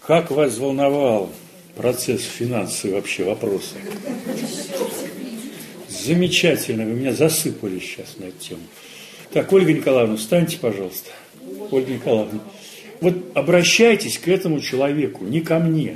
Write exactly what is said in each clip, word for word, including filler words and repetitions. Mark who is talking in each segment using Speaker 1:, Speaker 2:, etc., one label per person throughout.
Speaker 1: Как вас волновал процесс финансовый вообще вопросы? Замечательно, вы меня засыпали сейчас на эту тему. Так, Ольга Николаевна, встаньте, пожалуйста. Ольга Николаевна, вот обращайтесь к этому человеку, не ко мне.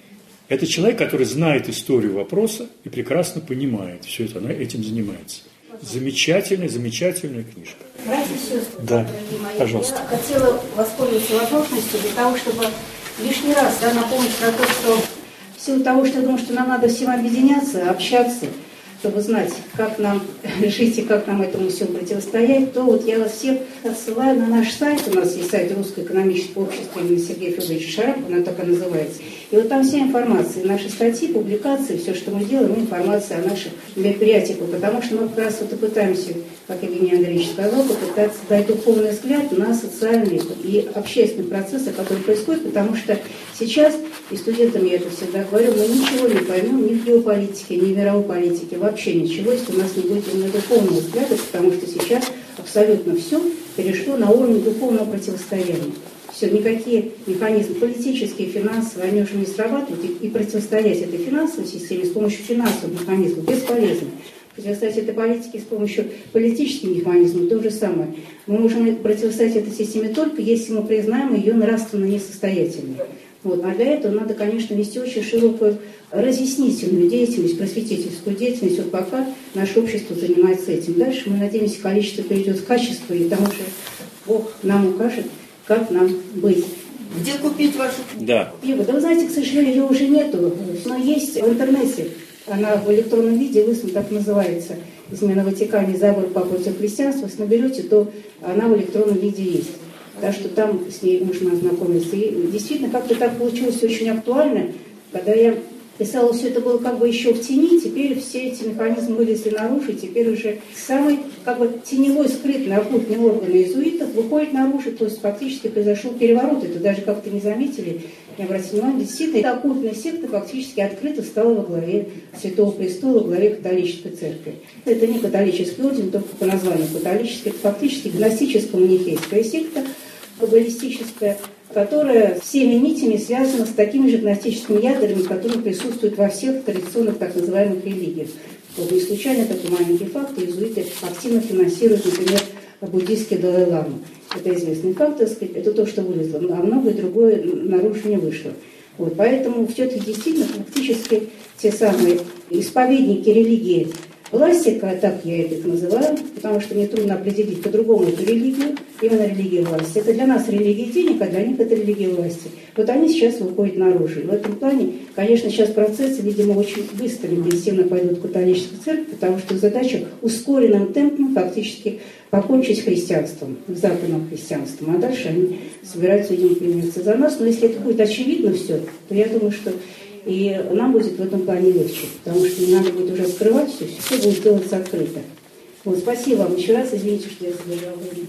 Speaker 1: Это человек, который знает историю вопроса и прекрасно понимает все это, она этим занимается. Замечательная, замечательная книжка.
Speaker 2: Братья и сестры,
Speaker 1: да,
Speaker 2: мои,
Speaker 1: пожалуйста.
Speaker 2: Я хотела воспользоваться возможностью для того, чтобы лишний раз да, напомнить про то, что в силу того, что я думаю, что нам надо всем объединяться, общаться, чтобы знать, как нам жить и как нам этому всему противостоять, то вот я вас всех отсылаю на наш сайт. У нас есть сайт Русское экономическое общество имени Сергея Федоровича Шарапова, она так и называется. И вот там вся информация, наши статьи, публикации, все, что мы делаем, информация о наших мероприятиях. Потому что мы как раз вот и пытаемся, как Евгений Андреевич сказал, попытаться дать духовный взгляд на социальные и общественные процессы, которые происходят, потому что сейчас, и студентам я это всегда говорю, мы ничего не поймем ни в геополитике, ни в мировой политике, вообще ничего, если у нас не будет именно духовного взгляда, потому что сейчас абсолютно все перешло на уровень духовного противостояния. Все, никакие механизмы политические, финансовые, они уже не срабатывают, и, и противостоять этой финансовой системе с помощью финансовых механизмов бесполезно. Противостоять этой политике с помощью политических механизмов то же самое. Мы можем противостоять этой системе только если мы признаем ее нравственно несостоятельной. Вот. А для этого надо, конечно, вести очень широкую разъяснительную деятельность, просветительскую деятельность. Вот пока наше общество занимается этим. Дальше, мы надеемся, количество перейдет в качество, и тому же Бог нам укажет, как нам быть.
Speaker 3: Где купить вашу книгу?
Speaker 1: Да.
Speaker 2: Да вы знаете, к сожалению, ее уже нету, но есть в интернете. Она в электронном виде, лысом так называется. «Измена Ватикане. Заговор по против христианства». Если наберете, то она в электронном виде есть. Так что там с ней можно ознакомиться. И действительно, как-то так получилось очень актуально, когда я писала, все это было как бы еще в тени, теперь все эти механизмы вылезли наружу, и теперь уже самый как бы теневой, скрытный, оккультный орган иезуитов выходит наружу, то есть фактически произошел переворот. Это даже как-то не заметили, не обратили внимания. Действительно, эта оккультная секта фактически открыто стала во главе Святого Престола, во главе католической церкви. Это не католический орден, только по названию католический, это фактически гностическо-манихейская секта, каббалистическая, которая всеми нитями связана с такими же гностическими ядрами, которые присутствуют во всех традиционных так называемых религиях. Вот не случайно такой маленький факт, иезуиты активно финансируют, например, буддийский Далай-ламу. Это известный факт, так сказать, это то, что вылезло, а многое другое наружу не вышло. Вот, поэтому все-таки действительно фактически те самые исповедники религии власти, так я это их называю, потому что мне трудно определить по-другому эту религию, именно религию власти. Это для нас религия денег, а для них это религия власти. Вот они сейчас выходят наружу. И в этом плане, конечно, сейчас процессы, видимо, очень быстро, интенсивно пойдут в католическую церковь, потому что задача ускоренным темпом фактически покончить с христианством, с западным христианством. А дальше они собираются, видимо, приняться за нас. Но если это будет очевидно все, то я думаю, что и нам будет в этом плане легче, потому что не надо будет уже скрывать все, все будет делаться открыто. Вот, спасибо вам еще раз, извините, что я задержала время.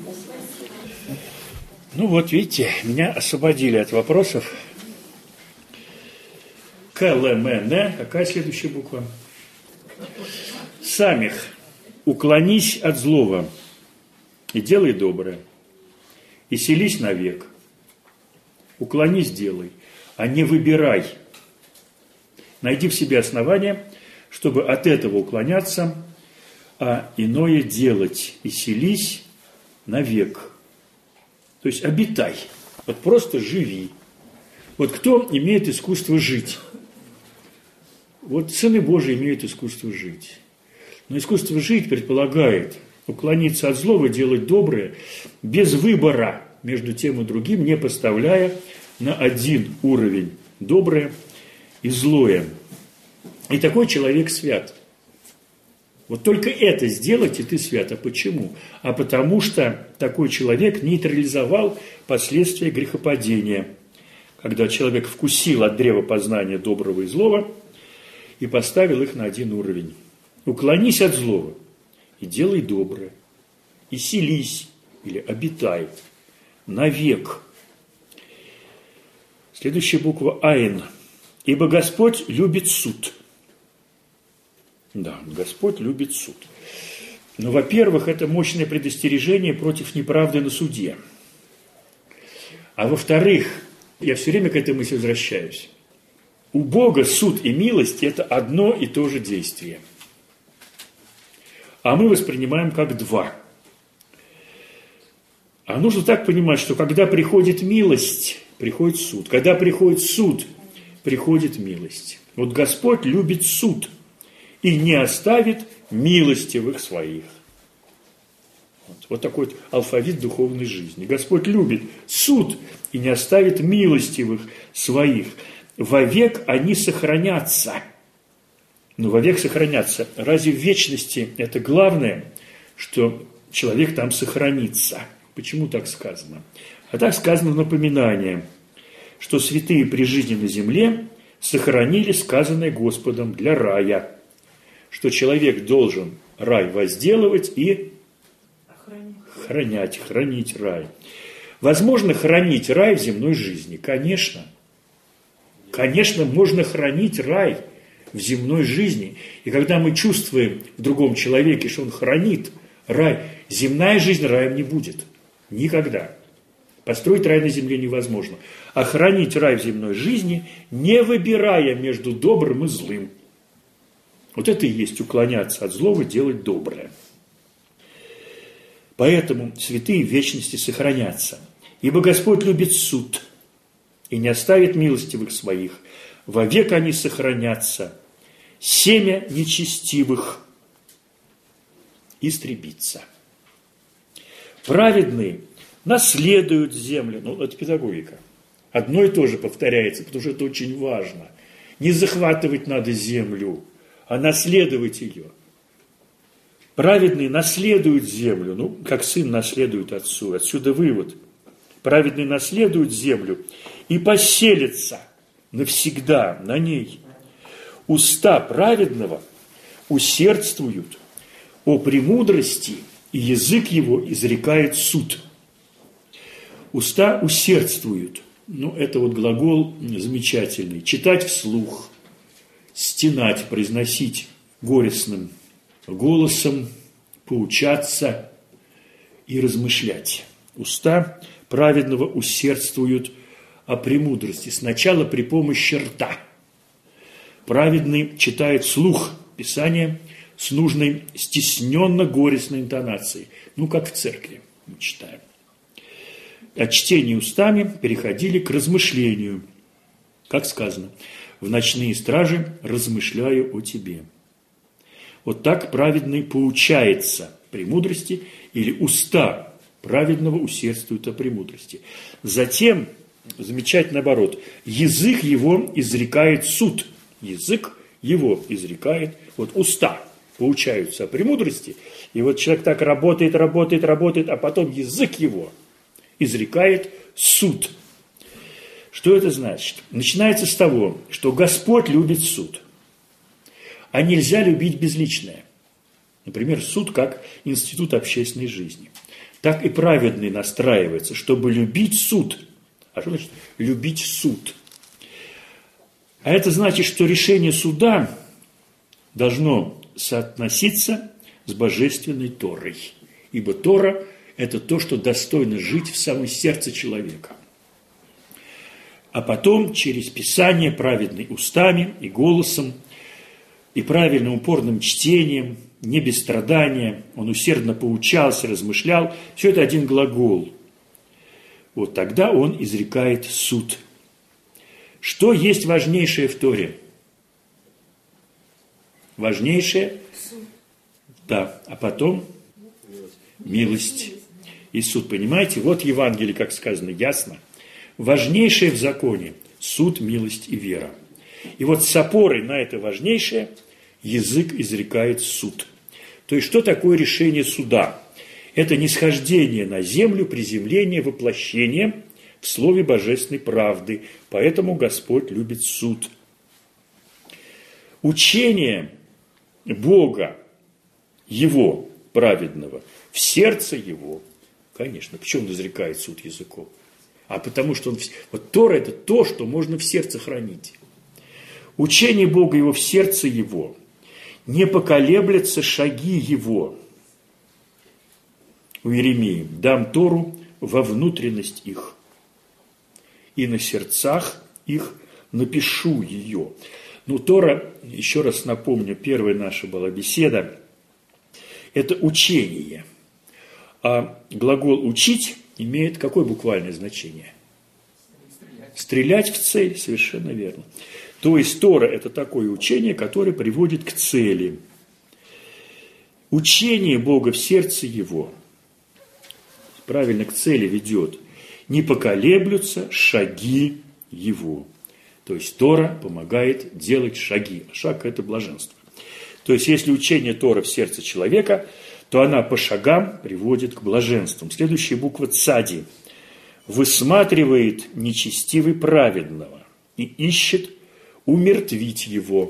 Speaker 1: Ну вот, видите, меня освободили от вопросов. К Л М Н. Какая следующая буква? Самих. Уклонись от злого и делай доброе, и селись навек. Уклонись, делай, а не выбирай. Найди в себе основания, чтобы от этого уклоняться, а иное делать, и селись навек. То есть обитай, вот просто живи. Вот кто имеет искусство жить? Вот сыны Божии имеют искусство жить. Но искусство жить предполагает уклониться от злого, делать доброе, без выбора между тем и другим, не поставляя на один уровень доброе и злое. И такой человек свят. Вот только это сделать, и ты свят. А почему? А потому что такой человек нейтрализовал последствия грехопадения. Когда человек вкусил от древа познания доброго и злого и поставил их на один уровень. Уклонись от злого и делай доброе. И селись, или обитай, навек. Следующая буква Айн. Ибо Господь любит суд. Да, Господь любит суд. Но, во-первых, это мощное предостережение против неправды на суде. А во-вторых, Я все время к этой мысли возвращаюсь. У Бога суд и милость – это одно и то же действие. А мы воспринимаем как два. А нужно так понимать, что когда приходит милость, приходит суд. Когда приходит суд, приходит милость. Вот Господь любит суд и не оставит милостивых своих. Вот, вот такой вот алфавит духовной жизни. Господь любит суд и не оставит милостивых своих. Вовек они сохранятся. Но вовек сохранятся. Разве в вечности это главное, что человек там сохранится? Почему так сказано? А так сказано в напоминании, что святые при жизни на земле сохранили сказанное Господом для рая, что человек должен рай возделывать и хранять, хранить рай. Возможно хранить рай в земной жизни? Конечно. Конечно, можно хранить рай в земной жизни. И когда мы чувствуем в другом человеке, что он хранит рай, земная жизнь раем не будет. Никогда. Построить рай на земле невозможно. А хранить рай в земной жизни, не выбирая между добрым и злым. Вот это и есть уклоняться от злого, делать доброе. Поэтому святые в вечности сохранятся. Ибо Господь любит суд и не оставит милостивых своих. Вовек они сохранятся. Семя нечестивых истребится. Праведные наследуют землю. Ну, это педагогика. Одно и то же повторяется, потому что это очень важно. Не захватывать надо землю, а наследовать ее. Праведные наследуют землю, ну, как сын наследует отцу. Отсюда вывод. Праведные наследуют землю и поселятся навсегда на ней. Уста праведного усердствуют о премудрости, и язык его изрекает суд. Уста усердствуют. Ну, это вот глагол замечательный. Читать вслух, стенать, произносить горестным голосом, поучаться и размышлять. Уста праведного усердствуют о премудрости. Сначала при помощи рта. Праведный читает вслух Писание с нужной стесненно-горестной интонацией. Ну, как в церкви мы читаем. От чтения устами переходили к размышлению. Как сказано, в ночные стражи размышляю о тебе. Вот так праведный поучается премудрости, или уста праведного усердствуют о премудрости. Затем, замечательно наоборот, язык его изрекает суд. Язык его изрекает, вот уста поучаются о премудрости, и вот человек так работает, работает, работает, а потом язык его изрекает суд. Что это значит? Начинается с того, что Господь любит суд, а нельзя любить безличное. Например, суд как институт общественной жизни. Так и праведный настраивается, чтобы любить суд. А что значит любить суд? А это значит, что решение суда должно соотноситься с божественной Торой. Ибо Тора – это то, что достойно жить в самом сердце человека. А потом через Писание, праведный устами и голосом, и правильным упорным чтением, не без страдания, он усердно поучался, размышлял. Все это один глагол. Вот тогда он изрекает суд. Что есть важнейшее в Торе? Важнейшее? Да. А потом? Милость и суд. Понимаете? Вот Евангелие, как сказано, ясно. Важнейшее в законе – суд, милость и вера. И вот с опорой на это важнейшее язык изрекает суд. То есть, что такое решение суда? Это нисхождение на землю, приземление, воплощение в слове божественной правды. Поэтому Господь любит суд. Учение Бога, Его праведного, в сердце Его, конечно, почему он изрекает суд языком? А потому что он, вот Тора – это то, что можно в сердце хранить. Учение Бога Его в сердце Его, не поколеблятся шаги Его. У Иеремии: дам Тору во внутренность их. и на сердцах их напишу ее». Ну, Тора, еще раз напомню, первая наша была беседа, это учение. А глагол «учить» имеет какое буквальное значение? Стрелять в цель, совершенно верно. То есть Тора – это такое учение, которое приводит к цели. Учение Бога в сердце его, правильно, к цели ведет. Не поколеблются шаги его. То есть Тора помогает делать шаги. Шаг – это блаженство. То есть если учение Тора в сердце человека, то она по шагам приводит к блаженству. Следующая буква «цади». «Высматривает нечестивый праведного и ищет умертвить его».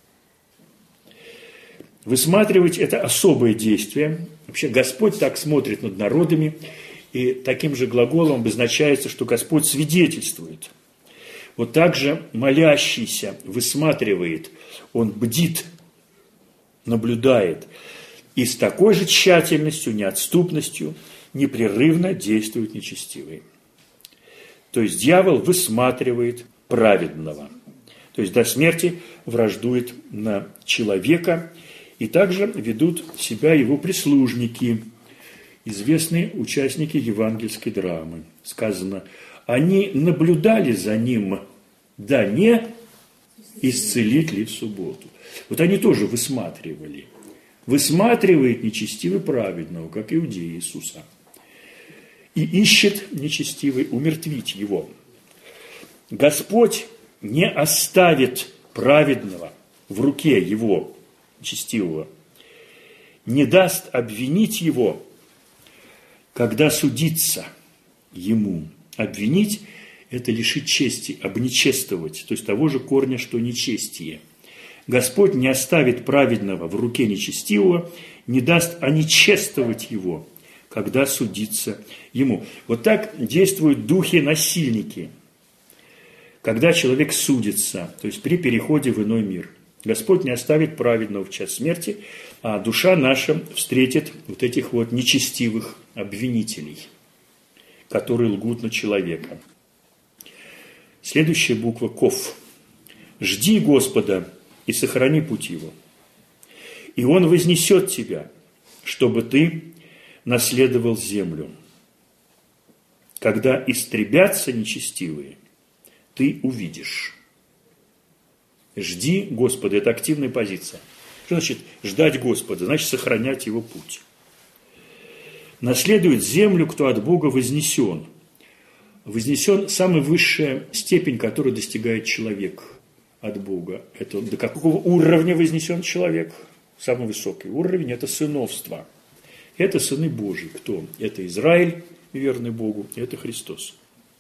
Speaker 1: Высматривать – это особое действие. Вообще Господь так смотрит над народами, и таким же глаголом обозначается, что Господь свидетельствует. Вот так же молящийся высматривает, он бдит, наблюдает, и с такой же тщательностью, неотступностью непрерывно действуют нечестивые. То есть дьявол высматривает праведного, то есть до смерти враждует на человека, и также ведут себя его прислужники, известные участники евангельской драмы. Сказано, они наблюдали за ним, да не исцелит ли в субботу. Вот они тоже высматривали. Высматривает нечестивый праведного, как иудеи Иисуса, и ищет нечестивый умертвить его. Господь не оставит праведного в руке его, нечестивого, не даст обвинить его, когда судится ему. Обвинить – это лишить чести, обнечествовать, то есть того же корня, что нечестие. Господь не оставит праведного в руке нечестивого, не даст онечествовать его, когда судится ему. Вот так действуют духи-насильники, когда человек судится, то есть при переходе в иной мир. Господь не оставит праведного в час смерти, а душа наша встретит вот этих вот нечестивых обвинителей, которые лгут на человека. Следующая буква «ков». «Жди Господа и сохрани путь его, и он вознесет тебя, чтобы ты наследовал землю. Когда истребятся нечестивые, ты увидишь». Жди Господа – это активная позиция. Что значит ждать Господа? Значит сохранять его путь. Наследует землю, кто от Бога вознесен. Вознесен – самая высшая степень, которую достигает человек от Бога. Это до какого уровня вознесен человек? Самый высокий уровень – это сыновство. Это сыны Божьи. Кто? Это Израиль, верный Богу, это Христос.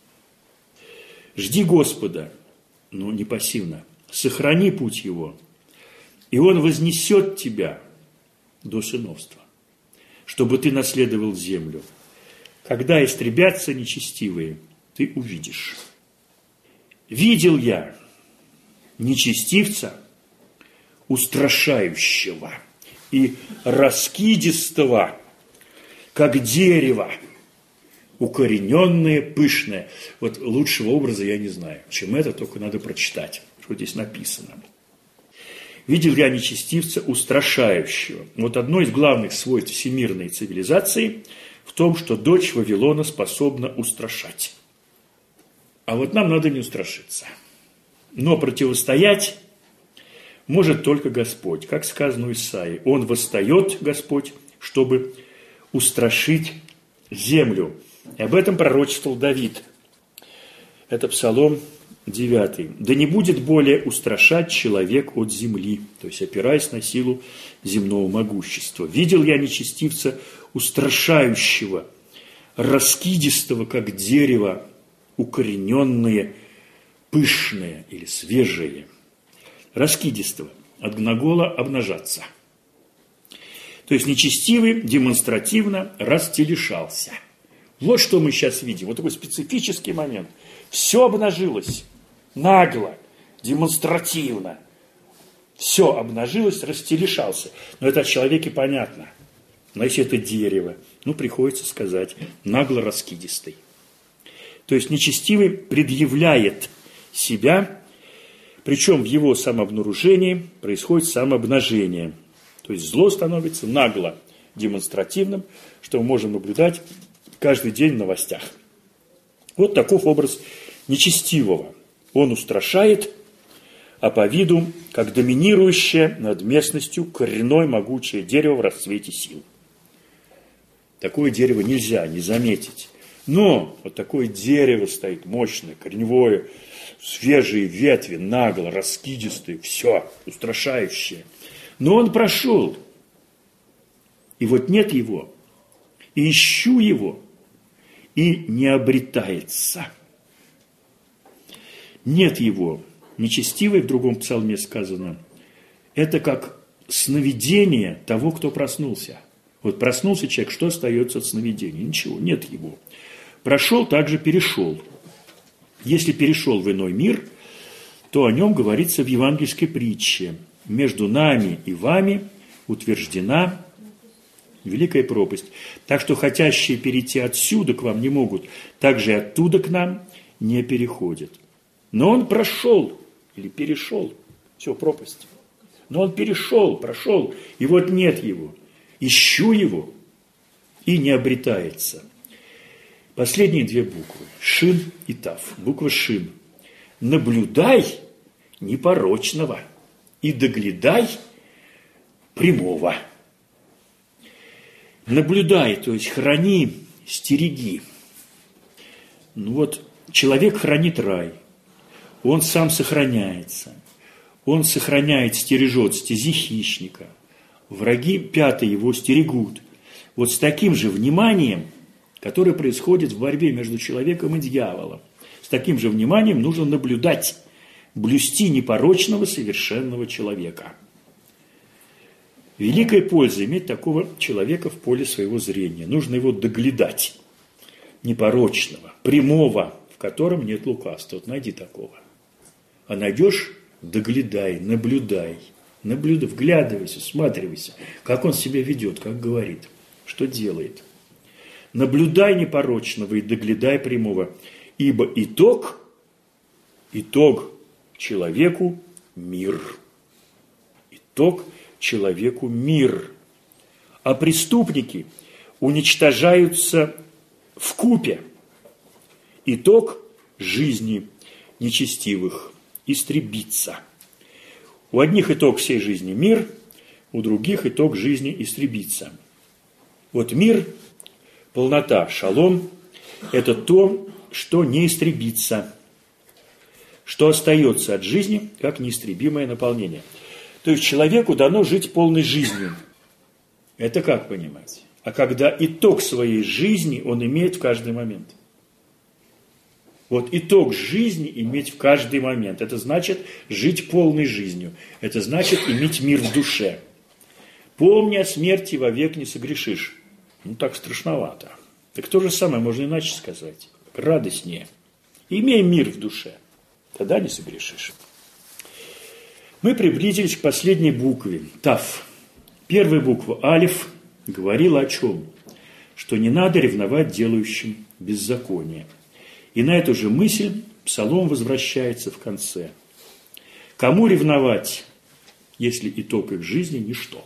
Speaker 1: Жди Господа, но не пассивно. Сохрани путь его, и он вознесет тебя до сыновства, чтобы ты наследовал землю. Когда истребятся нечестивые, ты увидишь. Видел я нечестивца, устрашающего и раскидистого, как дерево, укорененное, пышное. Вот лучшего образа я не знаю, чем это, только надо прочитать, что здесь написано. Видел я нечестивца, устрашающего. Вот одно из главных свойств всемирной цивилизации в том, что дочь Вавилона способна устрашать. А вот нам надо не устрашиться. Но противостоять может только Господь. Как сказано у Исаии, Он восстает, Господь, чтобы устрашить землю. И об этом пророчествовал Давид. Это Псалом девятый. «Да не будет более устрашать человек от земли», то есть опираясь на силу земного могущества. «Видел я нечестивца устрашающего, раскидистого, как дерево, укорененное, пышное или свежее». Раскидистого от глагола «обнажаться». То есть нечестивый демонстративно растелешался. Вот что мы сейчас видим. Вот такой специфический момент. Все обнажилось. Нагло, демонстративно. Все обнажилось, растелешался. Но это о человеке понятно. Но если это дерево, ну, приходится сказать, нагло раскидистый. То есть нечестивый предъявляет себя, причем в его самообнаружении происходит самообнажение. То есть зло становится нагло демонстративным, что мы можем наблюдать каждый день в новостях. Вот таков образ нечестивого. Он устрашает, а по виду, как доминирующее над местностью коренное могучее дерево в расцвете сил. Такое дерево нельзя не заметить. Но вот такое дерево стоит мощное, корневое, свежие ветви, нагло, раскидистые, все, устрашающее. Но он прошел, и вот нет его, и ищу его, и не обретается. Нет его. Нечестивый, в другом псалме сказано, это как сновидение того, кто проснулся. Вот проснулся человек, что остается от сновидения? Ничего, нет его. Прошел, также перешел. Если перешел в иной мир, то о нем говорится в евангельской притче. Между нами и вами утверждена великая пропасть. Так что хотящие перейти отсюда к вам не могут, так же и оттуда к нам не переходят. Но он прошел или перешел, все, пропасть. Но он перешел, прошел, и вот нет его. Ищу его, и не обретается. Последние две буквы, шин и тав. Буква шин. Наблюдай непорочного и доглядай прямого. Наблюдай, то есть храни, стереги. Ну вот, человек хранит рай, он сам сохраняется, он сохраняет, стережет стези хищника. Враги пятые его стерегут. Вот с таким же вниманием, которое происходит в борьбе между человеком и дьяволом, с таким же вниманием нужно наблюдать, блюсти непорочного совершенного человека. Великая польза иметь такого человека в поле своего зрения. Нужно его доглядать, непорочного, прямого, в котором нет лукавства. Вот найди такого. А найдешь – доглядай, наблюдай. Наблюдай, вглядывайся, всматривайся, как он себя ведет, как говорит, что делает. Наблюдай непорочного и доглядай прямого, ибо итог, итог человеку – мир. Итог человеку – мир. А преступники уничтожаются вкупе. Итог жизни нечестивых истребится. У одних итог всей жизни мир, у других итог жизни истребится. Вот мир, полнота, шалом – это то, что не истребится, что остается от жизни, как неистребимое наполнение. То есть человеку дано жить полной жизнью. Это как понимать? А когда итог своей жизни он имеет в каждый момент. Вот итог жизни иметь в каждый момент. Это значит жить полной жизнью. Это значит иметь мир в душе. Помни о смерти, вовек не согрешишь. Ну так страшновато. Так то же самое можно иначе сказать. Радостнее. Имей мир в душе. Тогда не согрешишь. Мы приблизились к последней букве. Тав. Первая буква Алиф говорила о чем? Что не надо ревновать делающим беззаконие. И на эту же мысль Псалом возвращается в конце. Кому ревновать, если итог их жизни – ничто?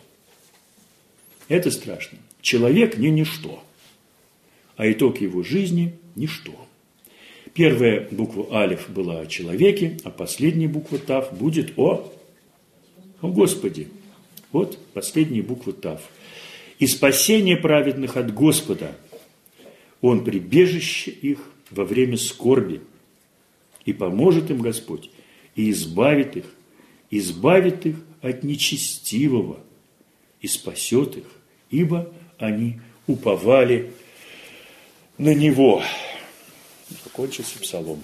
Speaker 1: Это страшно. Человек не ничто, а итог его жизни – ничто. Первая буква Алиф была о человеке, а последняя буква Тав будет о, о Господе. Вот последняя буква Тав. И спасение праведных от Господа. Он прибежище их во время скорби, и поможет им Господь, и избавит их, избавит их от нечестивого, и спасет их, ибо они уповали на Него. Закончился Псалом.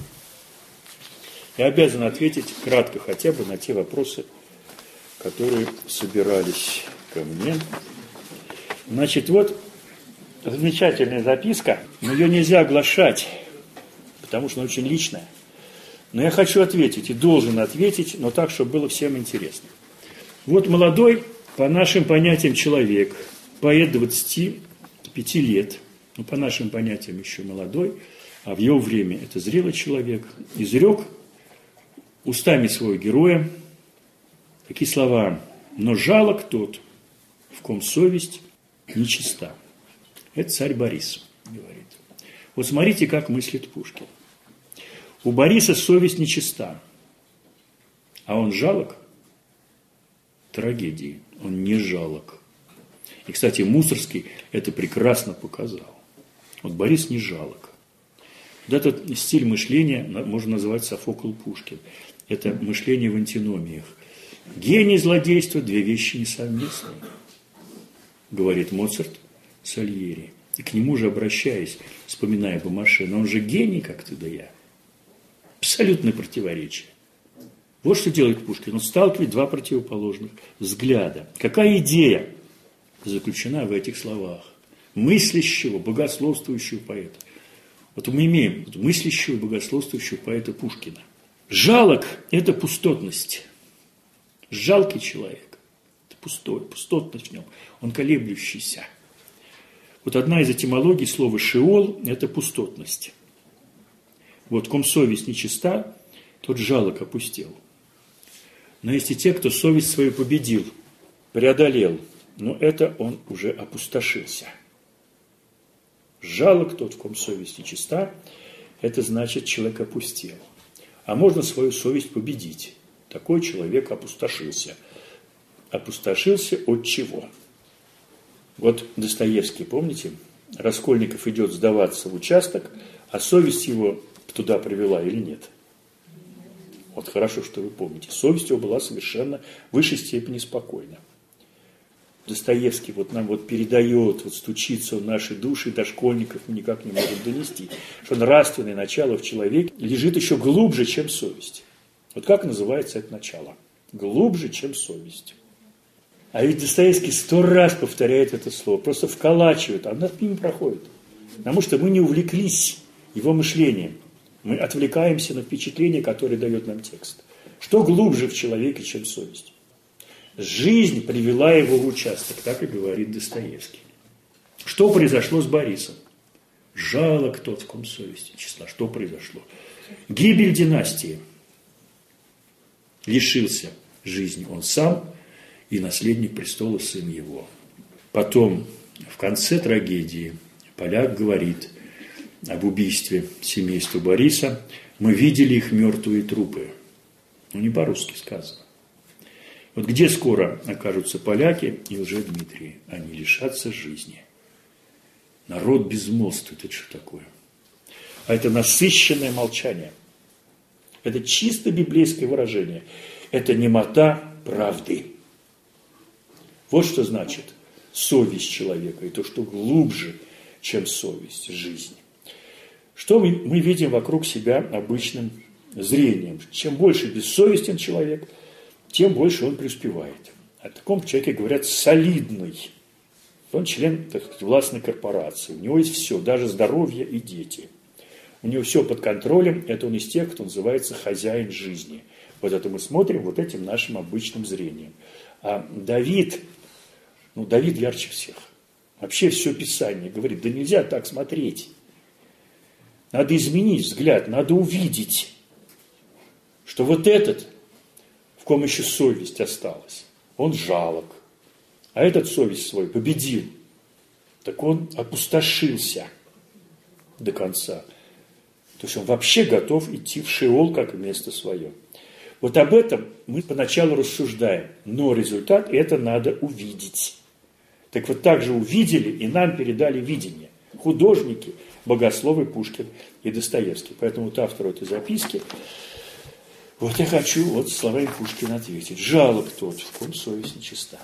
Speaker 1: Я обязан ответить кратко хотя бы на те вопросы, которые собирались ко мне. Значит, вот замечательная записка, но ее нельзя оглашать, потому что она очень личная. Но я хочу ответить и должен ответить, но так, чтобы было всем интересно. Вот молодой, по нашим понятиям, человек, поэт двадцати пяти лет, ну, по нашим понятиям еще молодой, а в его время это зрелый человек, изрек устами своего героя такие слова: «Но жалок тот, в ком совесть нечиста». Это царь Борис говорит. Вот смотрите, как мыслит Пушкин. У Бориса совесть нечиста, а он жалок? Трагедии. Он не жалок. И, кстати, Мусоргский это прекрасно показал. Вот Борис не жалок. Вот этот стиль мышления можно назвать Софокл Пушкин. Это мышление в антиномиях. Гений и злодейство – две вещи несовместные, говорит Моцарт Сальери. И к нему же обращаясь, вспоминая Бомаше, но он же гений, как ты да я. Абсолютное противоречие. Вот что делает Пушкин. Он сталкивает два противоположных взгляда. Какая идея заключена в этих словах? Мыслящего, богословствующего поэта. Вот мы имеем мыслящего, богословствующего поэта Пушкина. Жалок – это пустотность. Жалкий человек – это пустой, пустотность в нем. Он колеблющийся. Вот одна из этимологий слова «шеол» – это пустотность. Вот ком совесть нечиста, тот жалок опустел. Но есть и те, кто совесть свою победил, преодолел, но это он уже опустошился. Жалок тот, в ком совесть нечиста, это значит, человек опустел. А можно свою совесть победить. Такой человек опустошился. Опустошился от чего? Вот Достоевский, помните? Раскольников идет сдаваться в участок, а совесть его туда привела или нет? Вот хорошо, что вы помните. Совесть его была совершенно в высшей степени спокойна. Достоевский вот нам вот передает, вот стучится в наши души, до школьников мы никак не можем донести, что нравственное начало в человеке лежит еще глубже, чем совесть. Вот как называется это начало? Глубже, чем совесть. А ведь Достоевский сто раз повторяет это слово, просто вколачивает, а над ним проходит. Потому что мы не увлеклись его мышлением. Мы отвлекаемся на впечатление, которое дает нам текст. Что глубже в человеке, чем совесть? Жизнь привела его в участок, так и говорит Достоевский. Что произошло с Борисом? Жалок тот, в ком совести числа. Что произошло? Гибель династии. Лишился жизни он сам и наследник престола сын его. Потом, в конце трагедии, поляк говорит об убийстве семейства Бориса. Мы видели их мертвые трупы. Ну, не по-русски сказано. Вот где скоро окажутся поляки и Лжедмитрий? Они лишатся жизни. Народ безмолвствует. Это что такое? А это насыщенное молчание. Это чисто библейское выражение. Это немота правды. Вот что значит совесть человека. И то, что глубже, чем совесть жизни. Что мы, мы видим вокруг себя обычным зрением? Чем больше бессовестен человек, тем больше он преуспевает. О таком человеке говорят солидный. Он член, так сказать, властной корпорации. У него есть все, даже здоровье и дети. У него все под контролем. Это он из тех, кто называется хозяин жизни. Вот это мы смотрим вот этим нашим обычным зрением. А Давид, ну Давид ярче всех. Вообще все Писание говорит, да нельзя так смотреть. Надо изменить взгляд, надо увидеть, что вот этот, в ком еще совесть осталась, он жалок. А этот совесть свой победил. Так он опустошился до конца. То есть он вообще готов идти в Шеол как место свое. Вот об этом мы поначалу рассуждаем. Но результат это надо увидеть. Так вот так же увидели и нам передали видение. Художники, богословы Пушкин и Достоевский. Поэтому вот автору этой записки вот я хочу вот словами Пушкина ответить. Жалок тот, в ком совесть нечиста.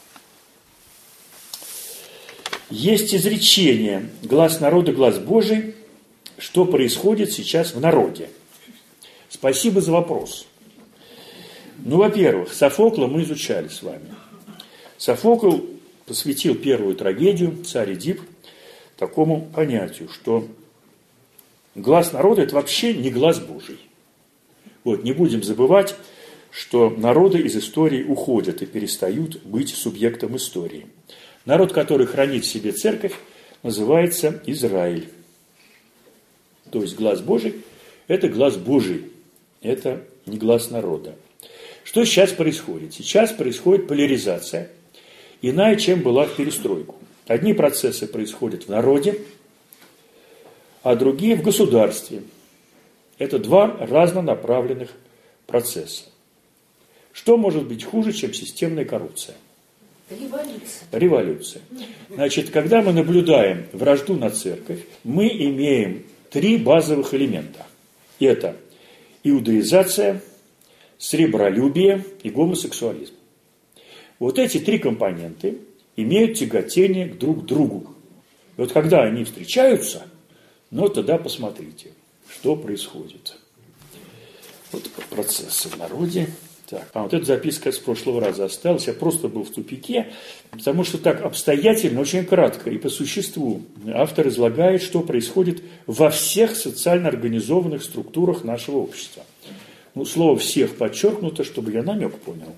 Speaker 1: Есть изречение «Глаз народа, глаз Божий», что происходит сейчас в народе. Спасибо за вопрос. Ну, во-первых, Софокла мы изучали с вами. Софокл посвятил первую трагедию «Царь Эдип» такому понятию, что глаз народа – это вообще не глаз Божий. Вот, не будем забывать, что народы из истории уходят и перестают быть субъектом истории. Народ, который хранит в себе церковь, называется Израиль. То есть глаз Божий – это глаз Божий, это не глаз народа. Что сейчас происходит? Сейчас происходит поляризация, иная, чем была в перестройку. Одни процессы происходят в народе, а другие в государстве. Это два разнонаправленных процесса. Что может быть хуже, чем системная коррупция?
Speaker 3: Революция.
Speaker 1: Революция. Значит, когда мы наблюдаем вражду на церковь, мы имеем три базовых элемента. Это иудаизация, сребролюбие и гомосексуализм. Вот эти три компоненты имеют тяготение к друг другу. И вот когда они встречаются, ну тогда посмотрите, что происходит. Вот процессы в народе. Так, а вот эта записка с прошлого раза осталась. Я просто был в тупике, потому что так обстоятельно, очень кратко и по существу автор излагает, что происходит во всех социально организованных структурах нашего общества. Ну, слово «всех» подчеркнуто, чтобы я намек понял.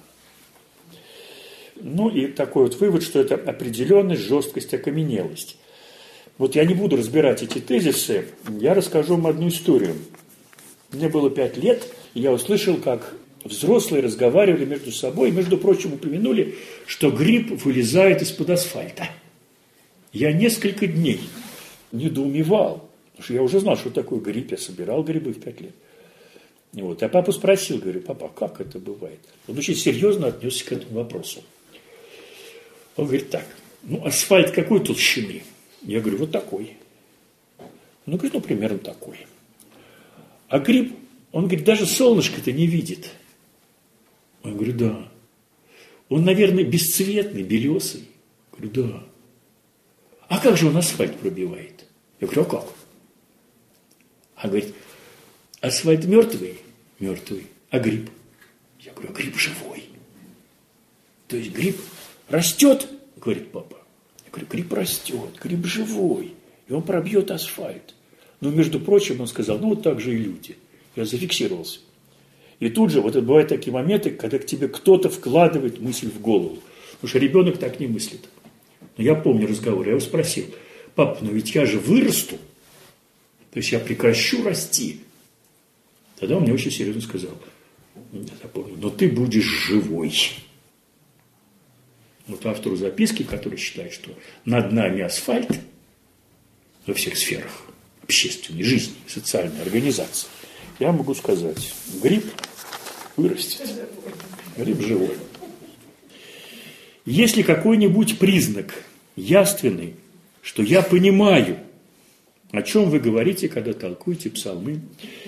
Speaker 1: Ну и такой вот вывод, что это определенность, жесткость, окаменелость. Вот я не буду разбирать эти тезисы, я расскажу вам одну историю. Мне было пять лет, и я услышал, как взрослые разговаривали между собой, и, между прочим, упомянули, что гриб вылезает из-под асфальта. Я несколько дней недоумевал, потому что я уже знал, что такое гриб, я собирал грибы в пять лет. И вот, я папу спросил, говорю: папа, как это бывает? Он очень серьезно отнесся к этому вопросу. Он говорит: так, ну асфальт какой толщины? Я говорю: вот такой. Он говорит: ну примерно такой. А гриб, он говорит, даже солнышко-то не видит. Я говорю: да. Он, наверное, бесцветный, белесый. Я говорю: да. А как же он асфальт пробивает? Я говорю: а как? А говорит: асфальт мертвый? Мертвый. А гриб? Я говорю: а гриб живой. То есть гриб растет, говорит папа. Я говорю: гриб растет, гриб живой. И он пробьет асфальт. Но, между прочим, он сказал: ну, вот так же и люди. Я зафиксировался. И тут же, вот это бывают такие моменты, когда к тебе кто-то вкладывает мысль в голову. Потому что ребенок так не мыслит. Но я помню разговор, я его спросил: папа, ну ведь я же вырасту. То есть я прекращу расти. Тогда он мне очень серьезно сказал: я помню, но ты будешь живой. Вот автору записки, который считает, что над нами асфальт во всех сферах общественной жизни, социальной организации, я могу сказать: гриб вырастет. Гриб живой. Если какой-нибудь признак явственный, что я понимаю, о чем вы говорите, когда толкуете псалмы?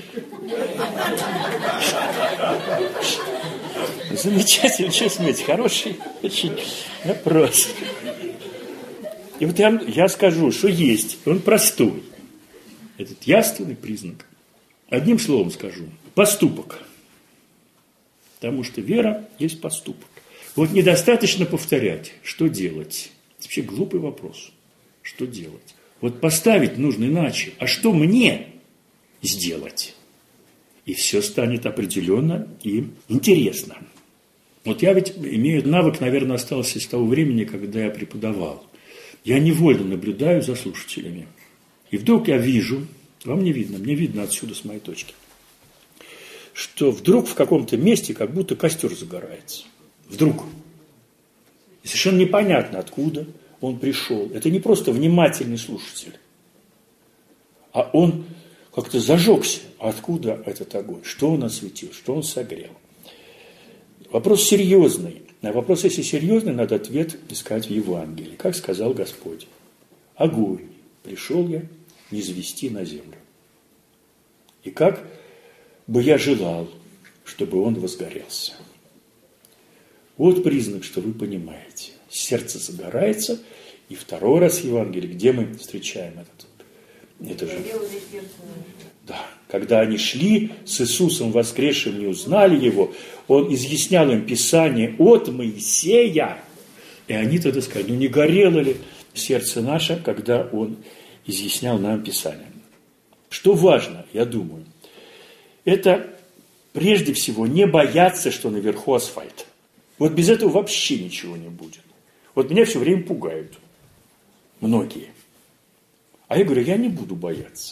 Speaker 1: Замечательно, что смотрите, хороший очень вопрос. И вот я, я скажу, что есть, он простой. Этот явственный признак. Одним словом скажу: поступок. Потому что вера есть поступок. Вот недостаточно повторять, что делать. Это вообще глупый вопрос. Что делать? Вот поставить нужно иначе. А что мне сделать? И все станет определенно и интересно. Вот я ведь имею навык, наверное, остался из того времени, когда я преподавал. Я невольно наблюдаю за слушателями. И вдруг я вижу, вам не видно, мне видно отсюда с моей точки, что вдруг в каком-то месте как будто костер загорается. Вдруг. И совершенно непонятно, откуда он пришел. Это не просто внимательный слушатель, а он как-то зажегся. А откуда этот огонь? Что он осветил? Что он согрел? Вопрос серьезный. На вопрос, если серьезный, надо ответ искать в Евангелии. Как сказал Господь: огонь пришел я низвести на землю. И как бы я желал, чтобы он возгорелся. Вот признак, что вы понимаете. Сердце загорается. И второй раз в Евангелии, где мы встречаем этот? Это же... Да. Когда они шли с Иисусом воскресшим, не узнали его, он изъяснял им Писание от Моисея. И они тогда сказали: ну не горело ли сердце наше, когда он изъяснял нам Писание? Что важно, я думаю, это прежде всего не бояться, что наверху асфальт. Вот без этого вообще ничего не будет. Вот меня все время пугают многие. А я говорю: я не буду бояться.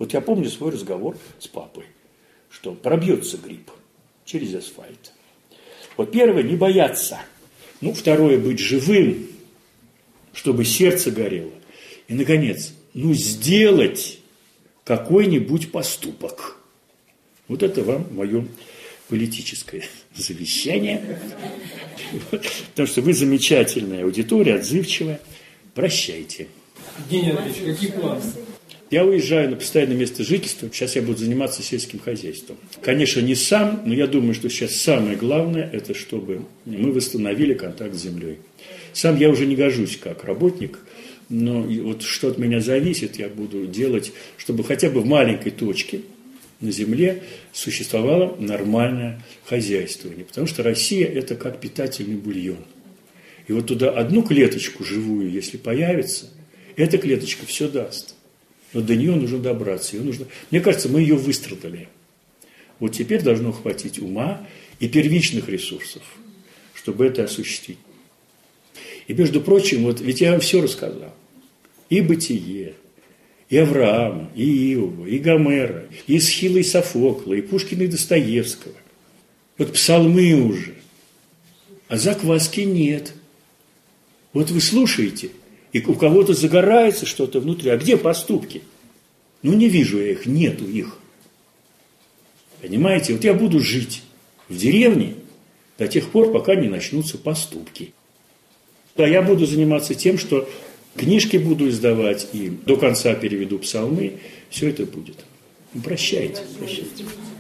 Speaker 1: Вот я помню свой разговор с папой, что пробьется грипп через асфальт. Вот первое, не бояться. Ну, второе, быть живым, чтобы сердце горело. И, наконец, ну, сделать какой-нибудь поступок. Вот это вам мое политическое завещание. Потому что вы замечательная аудитория, отзывчивая. Прощайте.
Speaker 4: Евгений Андреевич, какие планы?
Speaker 1: Я уезжаю на постоянное место жительства. Сейчас я буду заниматься сельским хозяйством. Конечно, не сам, но я думаю, что сейчас самое главное, это чтобы мы восстановили контакт с землей. Сам я уже не гожусь как работник, но вот что от меня зависит, я буду делать, чтобы хотя бы в маленькой точке на земле существовало нормальное хозяйствование. Потому что Россия – это как питательный бульон. И вот туда одну клеточку живую, если появится, эта клеточка все даст. Но до нее нужно добраться. Ее нужно... Мне кажется, мы ее выстрадали. Вот теперь должно хватить ума и первичных ресурсов, чтобы это осуществить. И, между прочим, вот ведь я вам все рассказал. И Бытие, и Авраама, и Иова, и Гомера, и Эсхила, и Софокла, и Пушкина, и Достоевского. Вот псалмы уже. А закваски нет. Вот вы слушаете, и у кого-то загорается что-то внутри. А где поступки? Ну, не вижу я их, нету их. Понимаете? Вот я буду жить в деревне до тех пор, пока не начнутся поступки. А я буду заниматься тем, что книжки буду издавать и до конца переведу псалмы. Все это будет. Прощайте, прощайте.